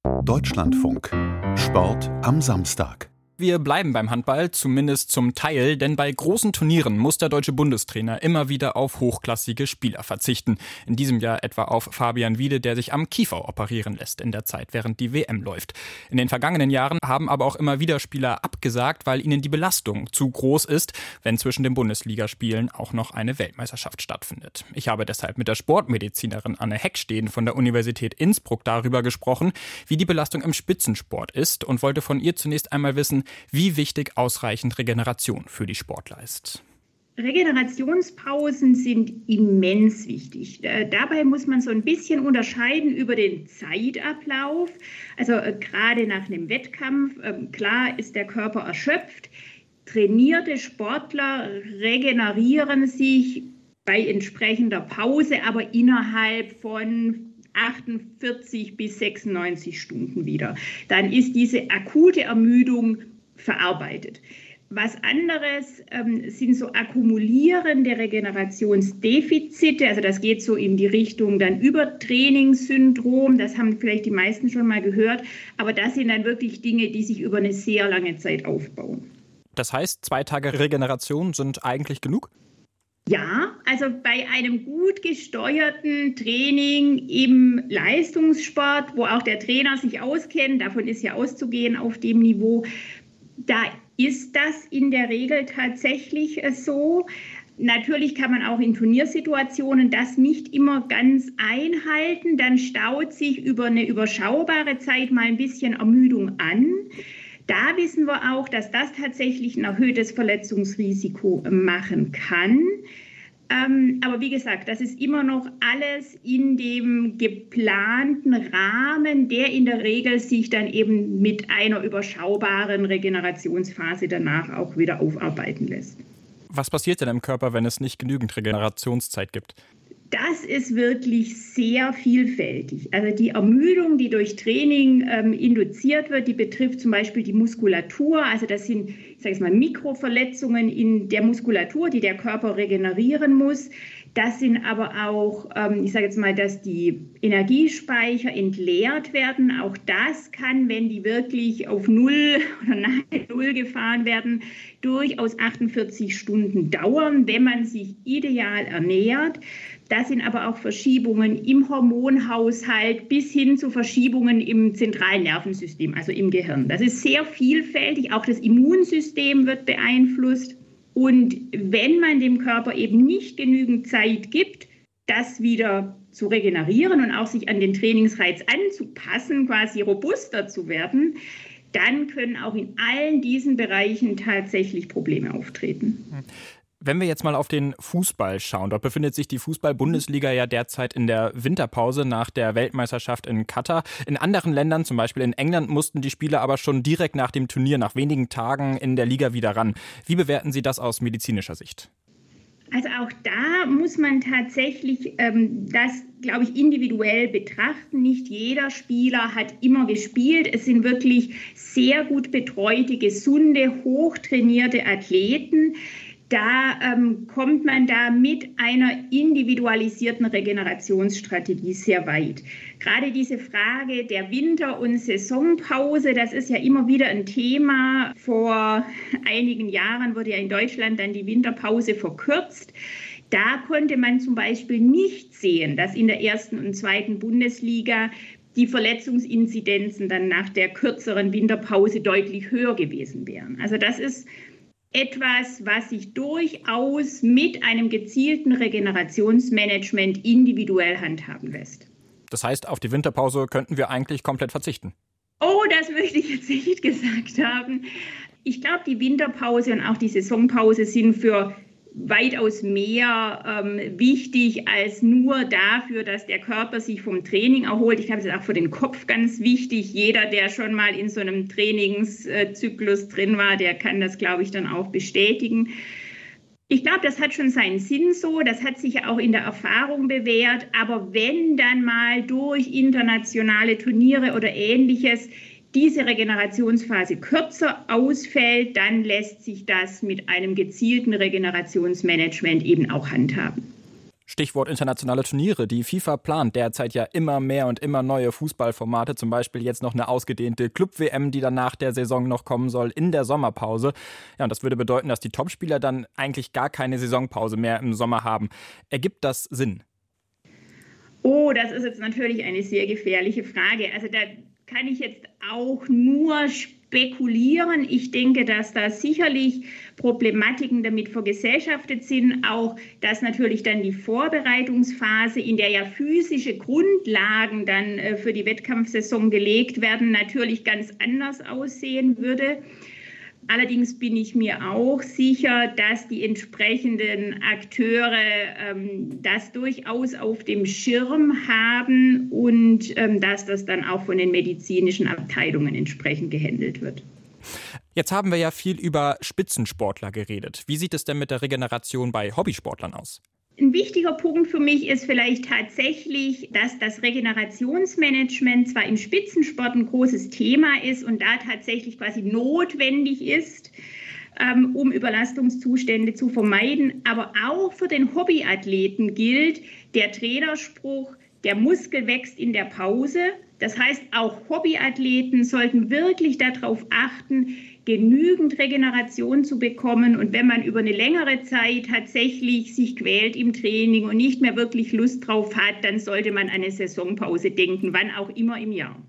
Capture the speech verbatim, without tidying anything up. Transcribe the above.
Deutschlandfunk. Sport am Samstag. Wir bleiben beim Handball, zumindest zum Teil, denn bei großen Turnieren muss der deutsche Bundestrainer immer wieder auf hochklassige Spieler verzichten. In diesem Jahr etwa auf Fabian Wiede, der sich am Kiefer operieren lässt in der Zeit, während die W M läuft. In den vergangenen Jahren haben aber auch immer wieder Spieler abgesagt, weil ihnen die Belastung zu groß ist, wenn zwischen den Bundesligaspielen auch noch eine Weltmeisterschaft stattfindet. Ich habe deshalb mit der Sportmedizinerin Anne Hecksteden von der Universität Innsbruck darüber gesprochen, wie die Belastung im Spitzensport ist und wollte von ihr zunächst einmal wissen, wie wichtig ausreichend Regeneration für die Sportler ist. Regenerationspausen sind immens wichtig. Dabei muss man so ein bisschen unterscheiden über den Zeitablauf. Also äh, gerade nach einem Wettkampf, äh, klar ist der Körper erschöpft. Trainierte Sportler regenerieren sich bei entsprechender Pause, aber innerhalb von achtundvierzig bis sechsundneunzig Stunden wieder. Dann ist diese akute Ermüdung verarbeitet. Was anderes ähm, sind so akkumulierende Regenerationsdefizite, also das geht so in die Richtung dann Übertrainingssyndrom, das haben vielleicht die meisten schon mal gehört, aber das sind dann wirklich Dinge, die sich über eine sehr lange Zeit aufbauen. Das heißt, zwei Tage Regeneration sind eigentlich genug? Ja, also bei einem gut gesteuerten Training im Leistungssport, wo auch der Trainer sich auskennt, davon ist ja auszugehen auf dem Niveau, da ist das in der Regel tatsächlich so. Natürlich kann man auch in Turniersituationen das nicht immer ganz einhalten. Dann staut sich über eine überschaubare Zeit mal ein bisschen Ermüdung an. Da wissen wir auch, dass das tatsächlich ein erhöhtes Verletzungsrisiko machen kann. Ähm, aber wie gesagt, das ist immer noch alles in dem geplanten Rahmen, der in der Regel sich dann eben mit einer überschaubaren Regenerationsphase danach auch wieder aufarbeiten lässt. Was passiert denn im Körper, wenn es nicht genügend Regenerationszeit gibt? Das ist wirklich sehr vielfältig. Also die Ermüdung, die durch Training ähm, induziert wird, die betrifft zum Beispiel die Muskulatur. Also das sind, ich sage jetzt mal, Mikroverletzungen in der Muskulatur, die der Körper regenerieren muss. Das sind aber auch, ähm, ich sage jetzt mal, dass die Energiespeicher entleert werden. Auch das kann, wenn die wirklich auf Null oder nahe Null gefahren werden, durchaus achtundvierzig Stunden dauern, wenn man sich ideal ernährt. Das sind aber auch Verschiebungen im Hormonhaushalt bis hin zu Verschiebungen im zentralen Nervensystem, also im Gehirn. Das ist sehr vielfältig. Auch das Immunsystem wird beeinflusst. Und wenn man dem Körper eben nicht genügend Zeit gibt, das wieder zu regenerieren und auch sich an den Trainingsreiz anzupassen, quasi robuster zu werden, dann können auch in allen diesen Bereichen tatsächlich Probleme auftreten. Wenn wir jetzt mal auf den Fußball schauen, dort befindet sich die Fußball-Bundesliga ja derzeit in der Winterpause nach der Weltmeisterschaft in Katar. In anderen Ländern, zum Beispiel in England, mussten die Spieler aber schon direkt nach dem Turnier, nach wenigen Tagen in der Liga wieder ran. Wie bewerten Sie das aus medizinischer Sicht? Also auch da muss man tatsächlich ähm, das, glaube ich, individuell betrachten. Nicht jeder Spieler hat immer gespielt. Es sind wirklich sehr gut betreute, gesunde, hochtrainierte Athleten. Da ähm, kommt man da mit einer individualisierten Regenerationsstrategie sehr weit. Gerade diese Frage der Winter- und Saisonpause, das ist ja immer wieder ein Thema. Vor einigen Jahren wurde ja in Deutschland dann die Winterpause verkürzt. Da konnte man zum Beispiel nicht sehen, dass in der ersten und zweiten Bundesliga die Verletzungsinzidenzen dann nach der kürzeren Winterpause deutlich höher gewesen wären. Also das ist etwas, was sich durchaus mit einem gezielten Regenerationsmanagement individuell handhaben lässt. Das heißt, auf die Winterpause könnten wir eigentlich komplett verzichten? Oh, das möchte ich jetzt nicht gesagt haben. Ich glaube, die Winterpause und auch die Saisonpause sind für weitaus mehr ähm, wichtig als nur dafür, dass der Körper sich vom Training erholt. Ich glaube, es ist auch für den Kopf ganz wichtig. Jeder, der schon mal in so einem Trainingszyklus drin war, der kann das, glaube ich, dann auch bestätigen. Ich glaube, das hat schon seinen Sinn so. Das hat sich ja auch in der Erfahrung bewährt. Aber wenn dann mal durch internationale Turniere oder Ähnliches diese Regenerationsphase kürzer ausfällt, dann lässt sich das mit einem gezielten Regenerationsmanagement eben auch handhaben. Stichwort internationale Turniere. Die FIFA plant derzeit ja immer mehr und immer neue Fußballformate. Zum Beispiel jetzt noch eine ausgedehnte Club-W M, die dann nach der Saison noch kommen soll, in der Sommerpause. Ja, und das würde bedeuten, dass die Topspieler dann eigentlich gar keine Saisonpause mehr im Sommer haben. Ergibt das Sinn? Oh, das ist jetzt natürlich eine sehr gefährliche Frage. Also da kann ich jetzt auch nur spekulieren. Ich denke, dass da sicherlich Problematiken damit vergesellschaftet sind. Auch, dass natürlich dann die Vorbereitungsphase, in der ja physische Grundlagen dann äh, für die Wettkampfsaison gelegt werden, natürlich ganz anders aussehen würde. Allerdings bin ich mir auch sicher, dass die entsprechenden Akteure ähm, das durchaus auf dem Schirm haben und ähm, dass das dann auch von den medizinischen Abteilungen entsprechend gehandelt wird. Jetzt haben wir ja viel über Spitzensportler geredet. Wie sieht es denn mit der Regeneration bei Hobbysportlern aus? Ein wichtiger Punkt für mich ist vielleicht tatsächlich, dass das Regenerationsmanagement zwar im Spitzensport ein großes Thema ist und da tatsächlich quasi notwendig ist, ähm, um Überlastungszustände zu vermeiden, aber auch für den Hobbyathleten gilt der Trainerspruch, der Muskel wächst in der Pause. Das heißt, auch Hobbyathleten sollten wirklich darauf achten, genügend Regeneration zu bekommen. Und wenn man über eine längere Zeit tatsächlich sich quält im Training und nicht mehr wirklich Lust drauf hat, dann sollte man an eine Saisonpause denken, wann auch immer im Jahr.